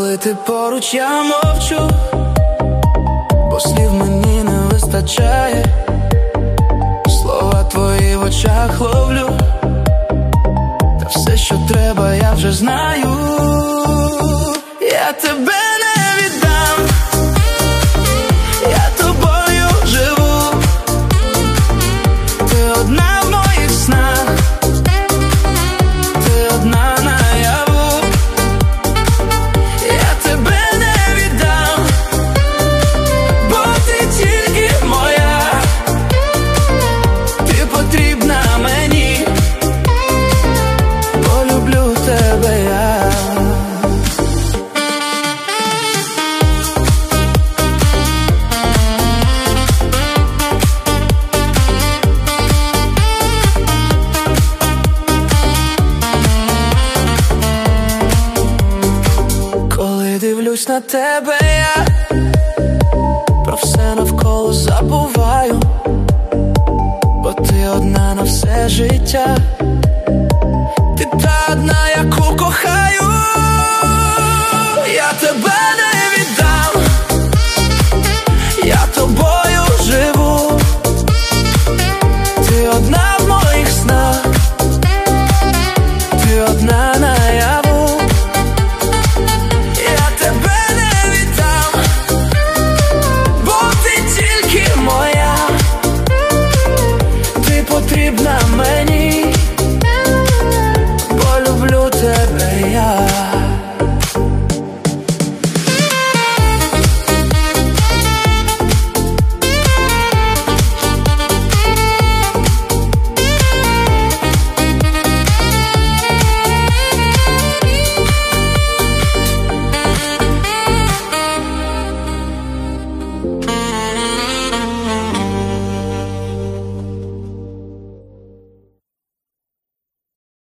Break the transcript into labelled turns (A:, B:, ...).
A: Коли ти поруч, я мовчу, бо слів мені не вистачає. Слова твої в очах ловлю, та все, що треба, я вже знаю. Я тебе не віддам, я тобою живу. Ти одна в моїх снах, ти одна наяву. Я тебе не віддам, бо ти тільки моя. Ти потрібна мені, полюблю тебе я. Коли дивлюсь на тебе, я про все навколо забуваю, бо ти одна на все життя. Ти та одна, яку кохаю. Я тебе не віддам, я тобою живу. Ти одна в моїх снах, ти одна наяву. Я тебе не віддам, бо ти тільки моя. Ти потрібна мені, полюблю тебе я.